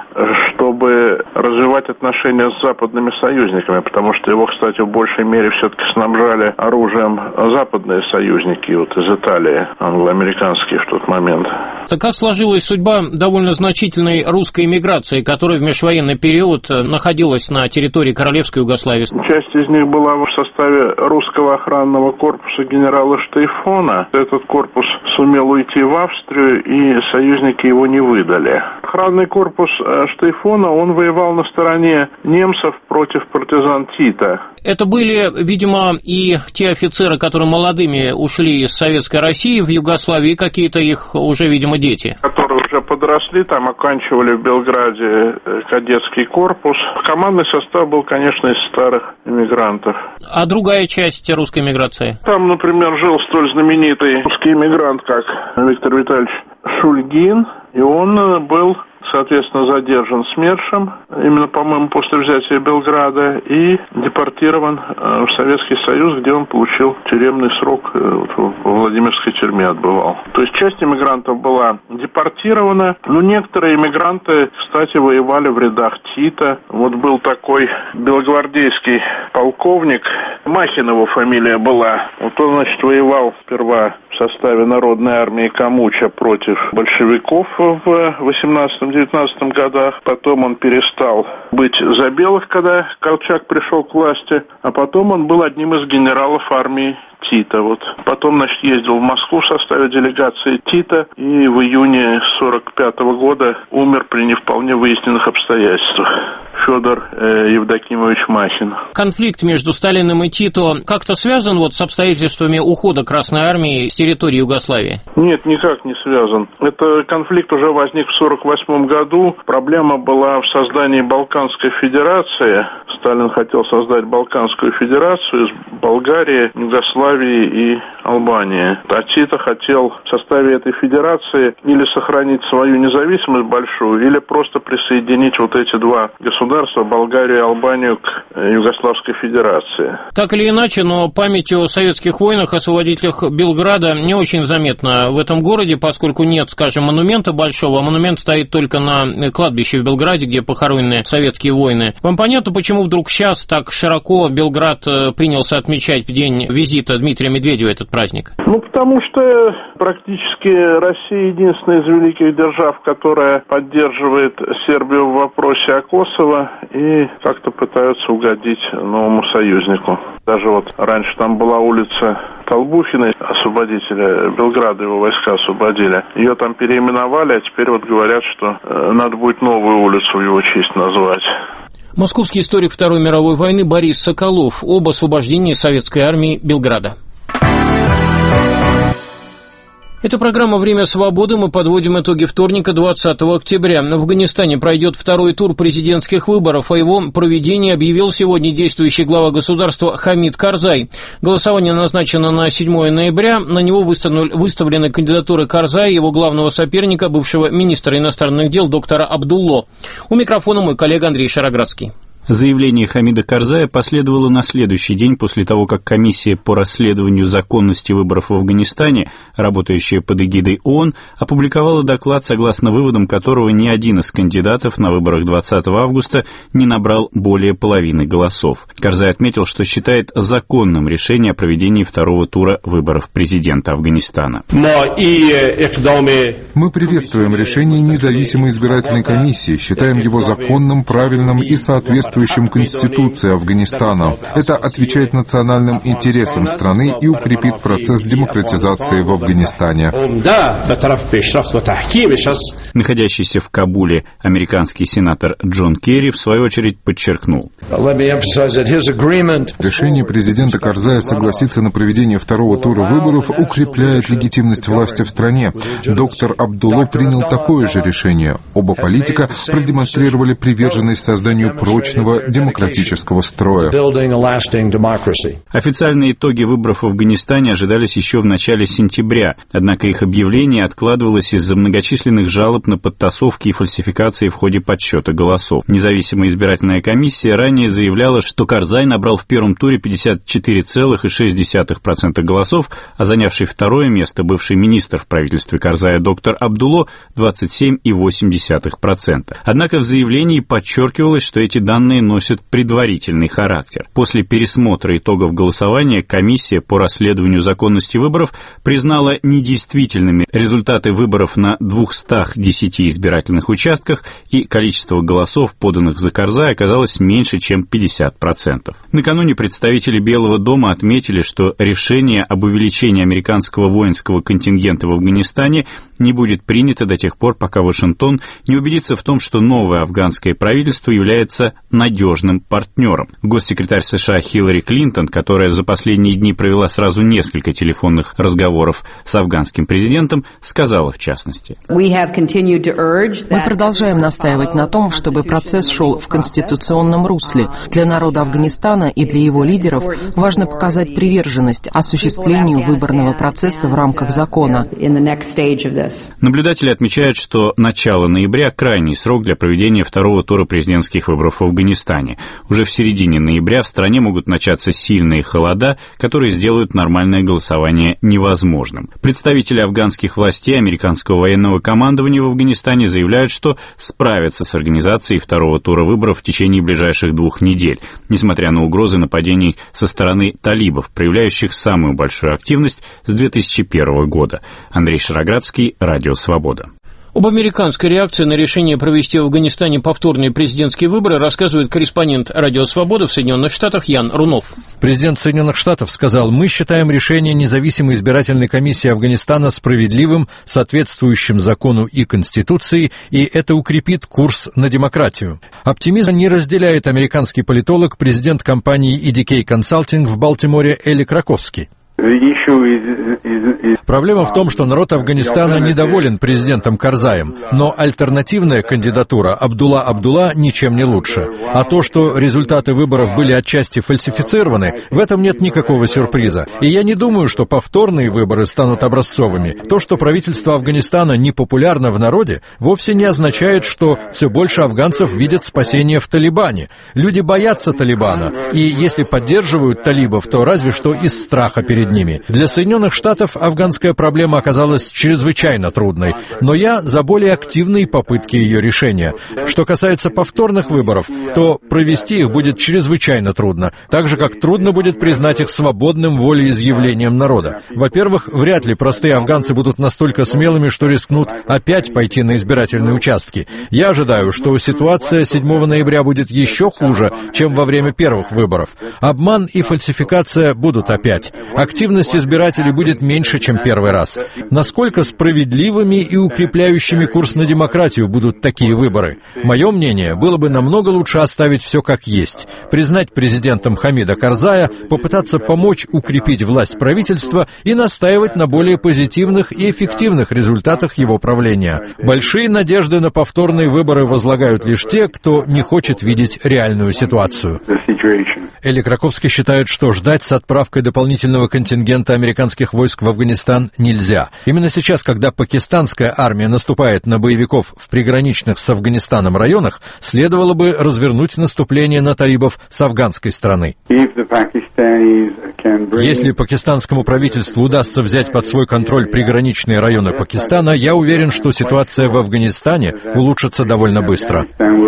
чтобы развивать отношения с западными союзниками, потому что его, кстати, в большей мере все-таки снабжали оружием западные союзники, вот из Италии, англо-американские в тот момент. Так как сложилась судьба довольно значительной русской эмиграции, которая в межвоенный период находилась на территории Королевской Югославии? Часть из них была в составе русского охранного корпуса генерала Штейфона. Этот корпус сумел уйти в Австрию, и союзники его не выдали. Охранный корпус Штейфона, он воевал на стороне немцев против партизан Тита. Это были, видимо, и те офицеры, которые молодыми ушли из Советской России в Югославии, какие-то их уже, видимо, дети. Которые уже подросли, там оканчивали в Белграде кадетский корпус. Командный состав был, конечно, из старых эмигрантов. А другая часть русской эмиграции? Там, например, жил столь знаменитый русский эмигрант, как Виктор Витальевич Шульгин, и он был, соответственно, задержан СМЕРШем, именно, по-моему, после взятия Белграда, и депортирован в Советский Союз, где он получил тюремный срок, в Владимирской тюрьме отбывал. То есть часть иммигрантов была депортирована, но некоторые иммигранты, кстати, воевали в рядах Тита. Вот был такой белогвардейский полковник, Махин его фамилия была. Вот он, значит, воевал сперва в составе Народной армии Камуча против большевиков в восемнадцатом-девятнадцатом годах. Потом он перестал быть за белых, когда Колчак пришел к власти. А потом он был одним из генералов армии Тита. Вот. Потом, значит, ездил в Москву в составе делегации Тита и в июне сорок пятого года умер при не вполне выясненных обстоятельствах. Федор э, Евдокимович Махин. Конфликт между Сталиным и Тито как-то связан вот с обстоятельствами ухода Красной Армии с территории Югославии? Нет, никак не связан. Это конфликт уже возник в сорок восьмом году. Проблема была в создании Балканской Федерации. Сталин хотел создать Балканскую Федерацию из Болгарии, Югославии и Албании. А Тито хотел в составе этой федерации или сохранить свою независимость большую, или просто присоединить вот эти два государства, Болгарию и Албанию, к Югославской Федерации. Так или иначе, но память о советских войнах, освободителях Белграда не очень заметна в этом городе, поскольку нет, скажем, монумента большого, а монумент стоит только на кладбище в Белграде, где похоронены советские воины. Вам понятно, почему вдруг сейчас так широко Белград принялся отмечать в день визита Дмитрия Медведева этот праздник? Ну, потому что практически Россия единственная из великих держав, которая поддерживает Сербию в вопросе о Косово и как-то пытаются угодить новому союзнику. Даже вот раньше там была улица Толбухина, освободителя Белграда, его войска освободили. Ее там переименовали, а теперь вот говорят, что э, надо будет новую улицу в его честь назвать. Московский историк Второй мировой войны Борис Соколов об освобождении советской армии Белграда. Это программа «Время свободы». Мы подводим итоги вторника, двадцатого октября. В Афганистане пройдет второй тур президентских выборов. О его проведении объявил сегодня действующий глава государства Хамид Карзай. Голосование назначено на седьмое ноября. На него выставлены кандидатуры Карзая и его главного соперника, бывшего министра иностранных дел доктора Абдулло. У микрофона мой коллега Андрей Шароградский. Заявление Хамида Карзая последовало на следующий день после того, как комиссия по расследованию законности выборов в Афганистане, работающая под эгидой ООН, опубликовала доклад, согласно выводам которого ни один из кандидатов на выборах двадцатого августа не набрал более половины голосов. Карзай отметил, что считает законным решение о проведении второго тура выборов президента Афганистана. Мы приветствуем решение независимой избирательной комиссии, считаем его законным, правильным и соответствующим Конституции Афганистана. Это отвечает национальным интересам страны и укрепит процесс демократизации в Афганистане. Находящийся в Кабуле американский сенатор Джон Керри в свою очередь подчеркнул: решение президента Карзая согласиться на проведение второго тура выборов укрепляет легитимность власти в стране. Доктор Абдулло принял такое же решение. Оба политика продемонстрировали приверженность созданию прочного демократического строя. Официальные итоги выборов в Афганистане ожидались еще в начале сентября, однако их объявление откладывалось из-за многочисленных жалоб на подтасовки и фальсификации в ходе подсчета голосов. Независимая избирательная комиссия ранее заявляла, что Карзай набрал в первом туре пятьдесят четыре целых шесть десятых процента голосов, а занявший второе место бывший министр в правительстве Карзая доктор Абдулло двадцать семь целых восемь десятых процента. Однако в заявлении подчеркивалось, что эти данные носят предварительный характер. После пересмотра итогов голосования комиссия по расследованию законности выборов признала недействительными результаты выборов на двухстах десяти избирательных участках, и количество голосов, поданных за Карзая, оказалось меньше, чем пятьдесят процентов. Накануне представители Белого дома отметили, что решение об увеличении американского воинского контингента в Афганистане не будет принято до тех пор, пока Вашингтон не убедится в том, что новое афганское правительство является надежным партнером. Госсекретарь США Хиллари Клинтон, которая за последние дни провела сразу несколько телефонных разговоров с афганским президентом, сказала в частности: Мы продолжаем настаивать на том, чтобы процесс шел в конституционном русле. Для народа Афганистана и для его лидеров важно показать приверженность осуществлению выборного процесса в рамках закона. Наблюдатели отмечают, что начало ноября – крайний срок для проведения второго тура президентских выборов в Афганистане. Уже в середине ноября в стране могут начаться сильные холода, которые сделают нормальное голосование невозможным. Представители афганских властей, американского военного командования в Афганистане заявляют, что справятся с организацией второго тура выборов в течение ближайших двух недель, несмотря на угрозы нападений со стороны талибов, проявляющих самую большую активность с две тысячи первого года. Андрей Шароградский, Радио Свобода. Об американской реакции на решение провести в Афганистане повторные президентские выборы рассказывает корреспондент «Радио Свобода» в Соединенных Штатах Ян Рунов. Президент Соединенных Штатов сказал: «Мы считаем решение независимой избирательной комиссии Афганистана справедливым, соответствующим закону и Конституции, и это укрепит курс на демократию». Оптимизм не разделяет американский политолог, президент компании и ди кей Consulting в Балтиморе Эли Краковский. Проблема в том, что народ Афганистана недоволен президентом Карзаем, но альтернативная кандидатура Абдулла Абдулла ничем не лучше. А то, что результаты выборов были отчасти фальсифицированы, в этом нет никакого сюрприза. И я не думаю, что повторные выборы станут образцовыми. То, что правительство Афганистана непопулярно в народе, вовсе не означает, что все больше афганцев видят спасение в Талибане. Люди боятся Талибана, и если поддерживают талибов, то разве что из страха перед ними. Для Соединенных Штатов афганская проблема оказалась чрезвычайно трудной, но я за более активные попытки ее решения. Что касается повторных выборов, то провести их будет чрезвычайно трудно, так же, как трудно будет признать их свободным волеизъявлением народа. Во-первых, вряд ли простые афганцы будут настолько смелыми, что рискнут опять пойти на избирательные участки. Я ожидаю, что ситуация седьмого ноября будет еще хуже, чем во время первых выборов. Обман и фальсификация будут опять. Активность чувствительность избирателей будет меньше, чем первый раз. Насколько справедливыми и укрепляющими курс на демократию будут такие выборы? Мое мнение, было бы намного лучше оставить все как есть, признать президентом Хамида Карзая, попытаться помочь укрепить власть правительства и настаивать на более позитивных и эффективных результатах его правления. Большие надежды на повторные выборы возлагают лишь те, кто не хочет видеть реальную ситуацию. Эли Краковский считает, что ждать с отправкой дополнительного контингента американских войск в Афганистан нельзя. Именно сейчас, когда пакистанская армия наступает на боевиков в приграничных с Афганистаном районах, следовало бы развернуть наступление на талибов с афганской стороны. Если пакистанскому правительству удастся взять под свой контроль приграничные районы Пакистана, я уверен, что ситуация в Афганистане улучшится довольно быстро.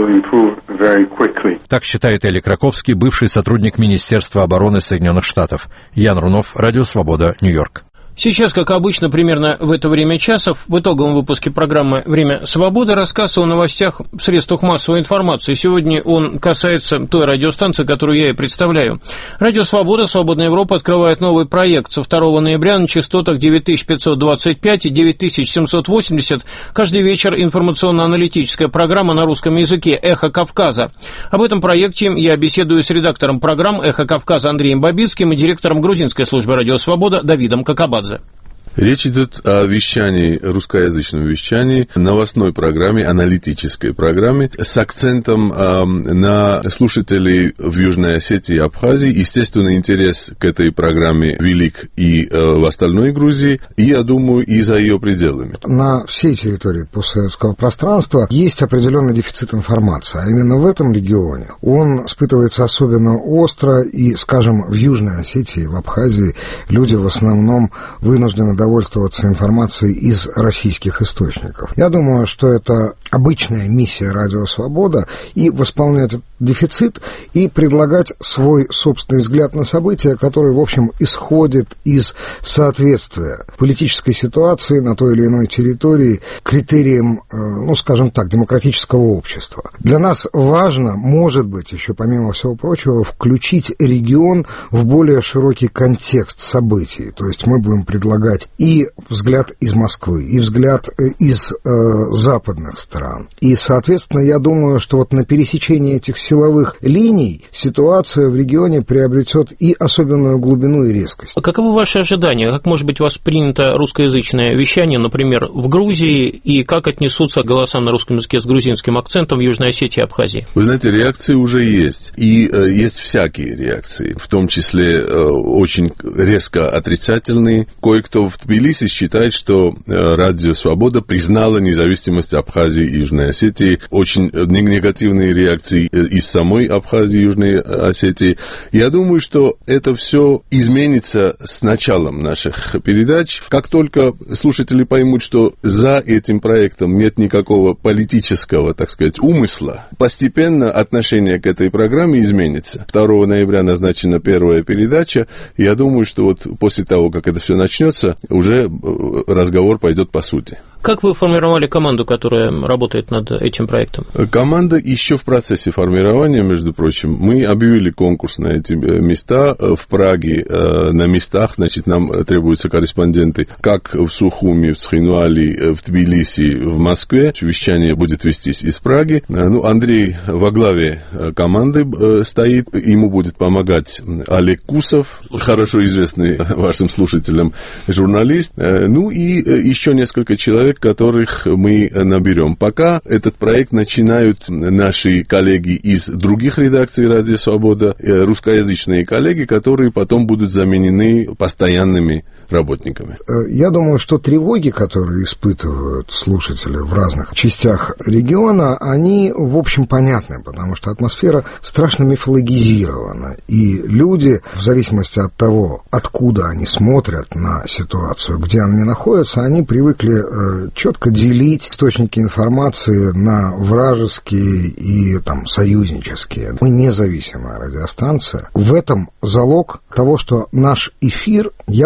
Так считает Эли Краковский, бывший сотрудник Министерства обороны Соединенных Штатов. Ян Рунов, Радио Свобода, Нью-Йорк. Сейчас, как обычно, примерно в это время часов, в итоговом выпуске программы «Время свободы» рассказ о новостях в средствах массовой информации. Сегодня он касается той радиостанции, которую я и представляю. Радио «Свобода», «Свободная Европа» открывает новый проект. Со второго ноября на частотах девять тысяч пятьсот двадцать пять и девять тысяч семьсот восемьдесят каждый вечер информационно-аналитическая программа на русском языке «Эхо Кавказа». Об этом проекте я беседую с редактором программ «Эхо Кавказа» Андреем Бабицким и директором грузинской службы «Радио Свобода» Давидом Какабадзе. Речь идет о вещании, русскоязычном вещании, новостной программе, аналитической программе с акцентом э, на слушателей в Южной Осетии и Абхазии. Естественно, интерес к этой программе велик и э, в остальной Грузии, и, я думаю, и за ее пределами. На всей территории постсоветского пространства есть определенный дефицит информации, а именно в этом регионе он испытывается особенно остро, и, скажем, в Южной Осетии, в Абхазии люди в основном вынуждены довольствоваться информацией из российских источников. Я думаю, что это обычная миссия «Радио Свобода» и восполнять этот дефицит, и предлагать свой собственный взгляд на события, который, в общем, исходит из соответствия политической ситуации на той или иной территории критериям, ну, скажем так, демократического общества. Для нас важно, может быть, еще помимо всего прочего, включить регион в более широкий контекст событий. То есть мы будем предлагать и взгляд из Москвы, и взгляд из э, западных стран. И, соответственно, я думаю, что вот на пересечении этих силовых линий ситуация в регионе приобретет и особенную глубину и резкость. А каковы ваши ожидания? Как может быть воспринято русскоязычное вещание, например, в Грузии, и как отнесутся голоса на русском языке с грузинским акцентом в Южной Осетии и Абхазии? Вы знаете, реакции уже есть. И э, есть всякие реакции, в том числе э, очень резко отрицательные. Кое-кто в Тбилиси считает, что э, Радио Свобода признала независимость Абхазии и Южной Осетии. Очень негативные реакции из самой Абхазии и Южной Осетии. Я думаю, что это все изменится с началом наших передач. Как только слушатели поймут, что за этим проектом нет никакого политического, так сказать, умысла, постепенно отношение к этой программе изменится. второго ноября назначена первая передача. Я думаю, что вот после того, как это все начнется, уже разговор пойдет по сути. Как вы формировали команду, которая работает над этим проектом? Команда еще в процессе формирования, между прочим. Мы объявили конкурс на эти места в Праге. На местах, значит, нам требуются корреспонденты как в Сухуми, в Схинвали, в Тбилиси, в Москве. Вещание будет вестись из Праги. Ну, Андрей во главе команды стоит. Ему будет помогать Олег Кусов, хорошо известный вашим слушателям журналист. Ну и еще несколько человек, которых мы наберем. Пока этот проект начинают наши коллеги из других редакций «Радио Свобода», русскоязычные коллеги, которые потом будут заменены постоянными работниками. Я думаю, что тревоги, которые испытывают слушатели в разных частях региона, они, в общем, понятны, потому что атмосфера страшно мифологизирована, и люди, в зависимости от того, откуда они смотрят на ситуацию, где они находятся, они привыкли четко делить источники информации на вражеские и там союзнические. Мы независимая радиостанция. В этом залог того, что наш эфир, я думаю,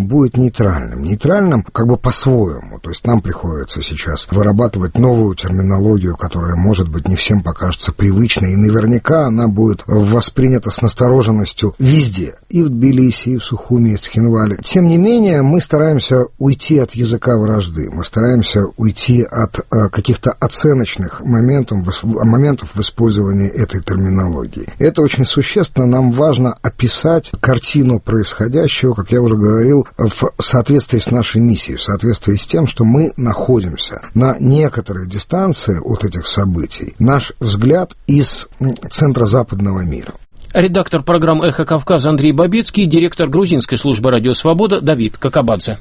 будет нейтральным. Нейтральным как бы по-своему. То есть нам приходится сейчас вырабатывать новую терминологию, которая, может быть, не всем покажется привычной, и наверняка она будет воспринята с настороженностью везде. И в Тбилиси, и в Сухуми, и в Цхинвале. Тем не менее, мы стараемся уйти от языка вражды. Мы стараемся уйти от э, каких-то оценочных моментов, моментов в использовании этой терминологии. Это очень существенно. Нам важно описать картину происходящего, как я уже говорил, в соответствии с нашей миссией, в соответствии с тем, что мы находимся на некоторой дистанции от этих событий. Наш взгляд из центра западного мира. Редактор программ «Эхо Кавказа» Андрей Бабицкий, директор грузинской службы «Радио Свобода» Давид Какабадзе.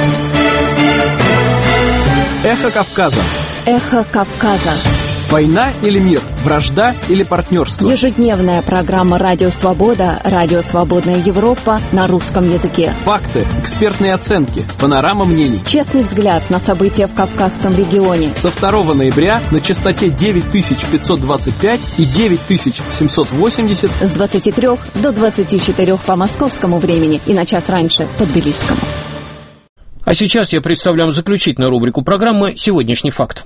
«Эхо Кавказа». «Эхо Кавказа». Война или мир? Вражда или партнерство? Ежедневная программа «Радио Свобода», «Радио Свободная Европа» на русском языке. Факты, экспертные оценки, панорама мнений. Честный взгляд на события в Кавказском регионе. Со второго ноября на частоте девять тысяч пятьсот двадцать пять и девять тысяч семьсот восемьдесят. С двадцати трёх до двадцати четырёх по московскому времени и на час раньше по тбилисскому. А сейчас я представляю заключительную рубрику программы «Сегодняшний факт».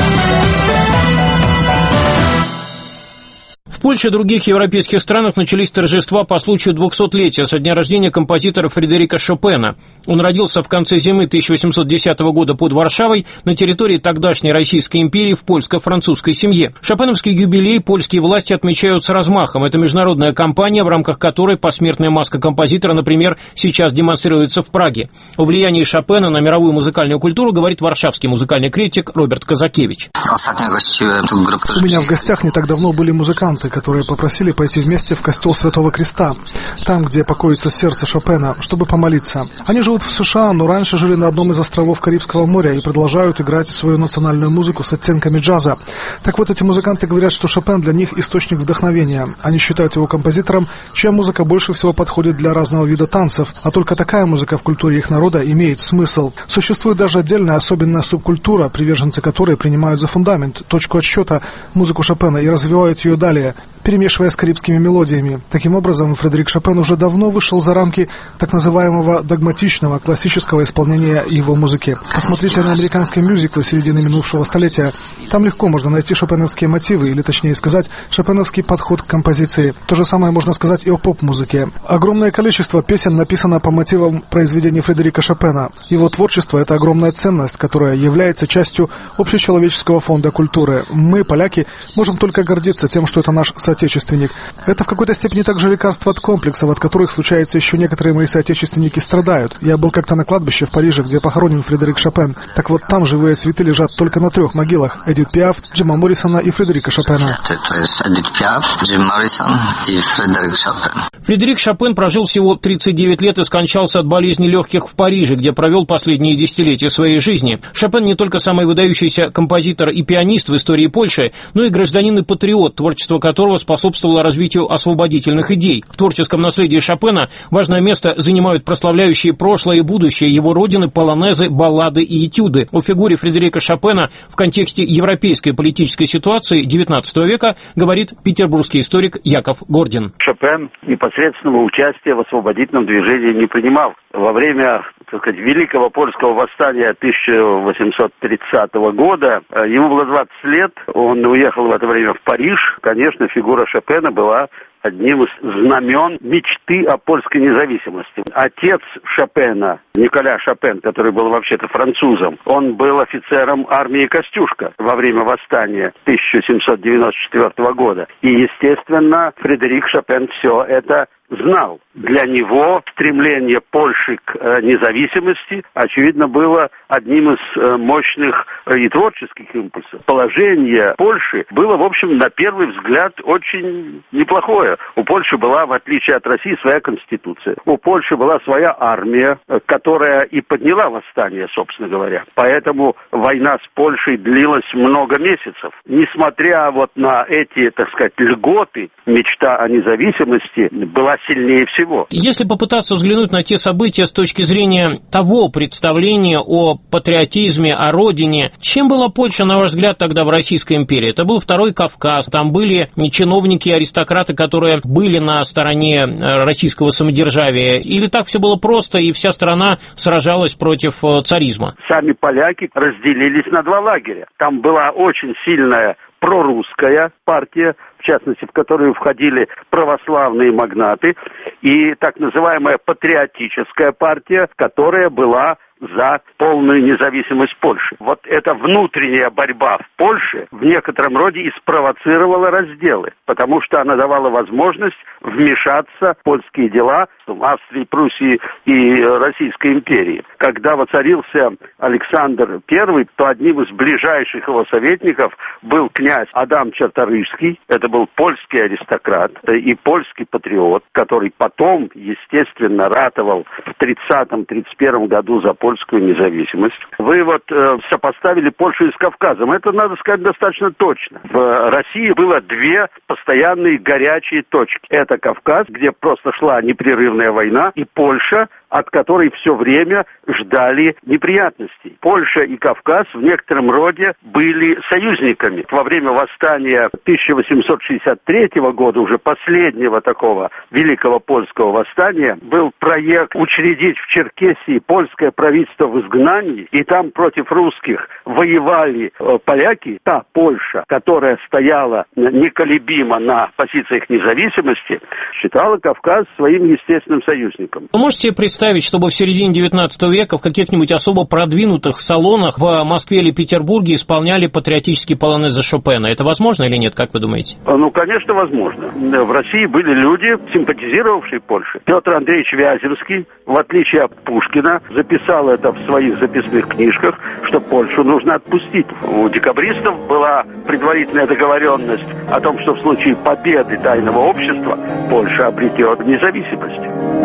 В Польше и других европейских странах начались торжества по случаю двухсотлетия со дня рождения композитора Фредерика Шопена. Он родился в конце зимы тысяча восемьсот десятого года под Варшавой на территории тогдашней Российской империи в польско-французской семье. Шопеновский юбилей польские власти отмечают с размахом. Это международная кампания, в рамках которой посмертная маска композитора, например, сейчас демонстрируется в Праге. О влиянии Шопена на мировую музыкальную культуру говорит варшавский музыкальный критик Роберт Казакевич. У меня в гостях не так давно были музыканты, которые попросили пойти вместе в костел Святого Креста, там, где покоится сердце Шопена, чтобы помолиться. Они живут в США, но раньше жили на одном из островов Карибского моря и продолжают играть свою национальную музыку с оттенками джаза. Так вот, эти музыканты говорят, что Шопен для них источник вдохновения. Они считают его композитором, чья музыка больше всего подходит для разного вида танцев, а только такая музыка в культуре их народа имеет смысл. Существует даже отдельная особенная субкультура, приверженцы которой принимают за фундамент, точку отсчета музыку Шопена и развивают ее далее, перемешивая с карибскими мелодиями. Таким образом, Фредерик Шопен уже давно вышел за рамки так называемого догматичного классического исполнения его музыки. Посмотрите на американские мюзиклы середины минувшего столетия. Там легко можно найти шопеновские мотивы, или точнее сказать, шопеновский подход к композиции. То же самое можно сказать и о поп-музыке. Огромное количество песен написано по мотивам произведений Фредерика Шопена. Его творчество — это огромная ценность, которая является частью общечеловеческого фонда культуры. Мы, поляки, можем только гордиться тем, что это наш соотечественник. Это в какой-то степени также лекарство от комплексов, от которых, случается, еще некоторые мои соотечественники страдают. Я был как-то на кладбище в Париже, где похоронен Фредерик Шопен. Так вот, там живые цветы лежат только на трех могилах: Эдит Пиаф, Джима Моррисона и Фредерика Шопена. Фредерик Шопен прожил всего тридцать девять лет и скончался от болезни легких в Париже, где провел последние десятилетия своей жизни. Шопен не только самый выдающийся композитор и пианист в истории Польши, но и гражданин и патриот, творчество которого способствовало развитию освободительных идей. В творческом наследии Шопена важное место занимают прославляющие прошлое и будущее его родины полонезы, баллады и этюды. О фигуре Фредерика Шопена в контексте европейской политической ситуации девятнадцатого века говорит петербургский историк Яков Гордин. Шопен непосредственного участия в освободительном движении не принимал. Во время, так сказать, Великого польского восстания тысяча восемьсот тридцатого года, ему было двадцать лет, он уехал в это время в Париж. Конечно, фигура Шопена была одним из знамен мечты о польской независимости. Отец Шопена, Николя Шопен, который был вообще-то французом, он был офицером армии Костюшка во время восстания тысяча семьсот девяносто четвёртого года. И, естественно, Фредерик Шопен все это знал. Для него стремление Польши к э, независимости, очевидно, было одним из э, мощных э, и творческих импульсов. Положение Польши было, в общем, на первый взгляд очень неплохое. У Польши была, в отличие от России, своя конституция. У Польши была своя армия, э, которая и подняла восстание, собственно говоря. Поэтому война с Польшей длилась много месяцев. Несмотря вот на эти, так сказать, льготы, мечта о независимости была сильнее всего. Если попытаться взглянуть на те события с точки зрения того представления о патриотизме, о родине, чем была Польша, на ваш взгляд, тогда в Российской империи? Это был Второй Кавказ, там были чиновники, аристократы, которые были на стороне российского самодержавия, или так все было просто, и вся страна страна сражалась против царизма? Сами поляки разделились на два лагеря. Там была очень сильная прорусская партия, в частности, в которую входили православные магнаты, и так называемая патриотическая партия, которая была за полную независимость Польши. Вот эта внутренняя борьба в Польше в некотором роде и спровоцировала разделы, потому что она давала возможность вмешаться в польские дела Австрии, Пруссии и Российской империи. Когда воцарился Александр Первый, то одним из ближайших его советников был князь Адам Чарторийский. Это был польский аристократ и польский патриот, который потом, естественно, ратовал в тридцатом-тридцать первом году за польскую независимость. Вы вот э, сопоставили Польшу с Кавказом. Это, надо сказать, достаточно точно. В России было две постоянные горячие точки. Это Кавказ, где просто шла непрерывная война, и Польша, от которой все время ждали неприятностей. Польша и Кавказ в некотором роде были союзниками. Во время восстания тысяча восемьсот шестьдесят третьего года, уже последнего такого великого польского восстания, был проект учредить в Черкесии польское правительство в изгнании, и там против русских воевали э, поляки. Та Польша, которая стояла неколебимо на позициях независимости, считала Кавказ своим естественным союзником. Вы можете себе представить, чтобы в середине девятнадцатого века в каких-нибудь особо продвинутых салонах в Москве или Петербурге исполняли патриотические полонезы Шопена? Это возможно или нет, как вы думаете? Ну, конечно, возможно. В России были люди, симпатизировавшие Польше. Петр Андреевич Вяземский, в отличие от Пушкина, записал это в своих записных книжках, что Польшу нужно отпустить. У декабристов была предварительная договоренность о том, что в случае победы тайного общества Польша обретет независимость.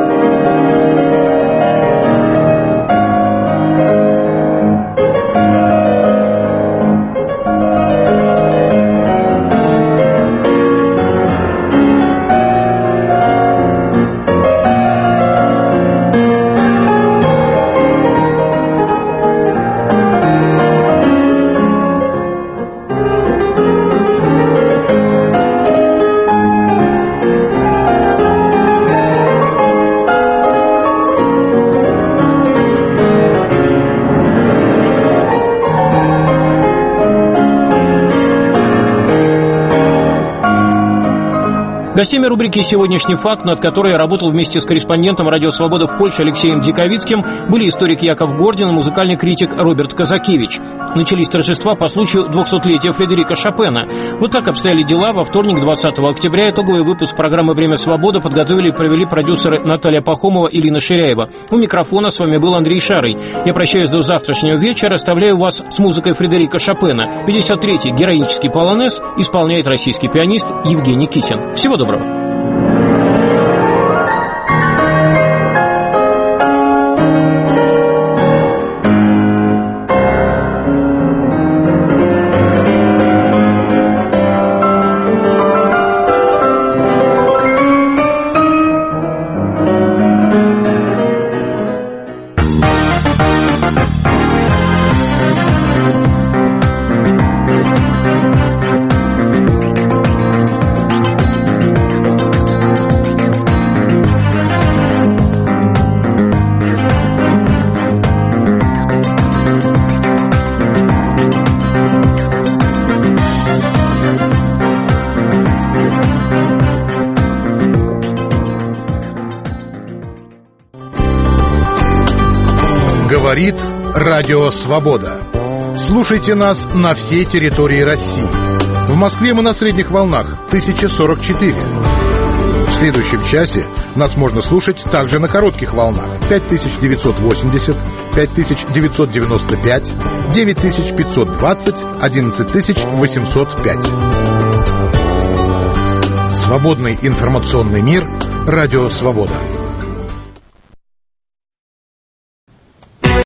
Гостями рубрики «Сегодняшний факт», над которой я работал вместе с корреспондентом «Радио Свобода» в Польше Алексеем Диковицким, были историк Яков Гордин и музыкальный критик Роберт Казакевич. Начались торжества по случаю двухсотлетия Фредерика Шопена. Вот так обстояли дела. Во вторник, двадцатого октября, итоговый выпуск программы «Время свободы» подготовили и провели продюсеры Наталья Пахомова и Ирина Ширяева. У микрофона с вами был Андрей Шарый. Я прощаюсь до завтрашнего вечера, оставляю вас с музыкой Фредерика Шопена. пятьдесят третий героический полонез исполняет российский пианист Евгений Кисин. Всего доброго. Говорит Радио Свобода. Слушайте нас на всей территории России. В Москве мы на средних волнах тысяча сорок четыре. В следующем часе нас можно слушать также на коротких волнах пять тысяч девятьсот восемьдесят, пять тысяч девятьсот девяносто пять, девять тысяч пятьсот двадцать, одиннадцать тысяч восемьсот пять. Свободный информационный мир. Радио Свобода.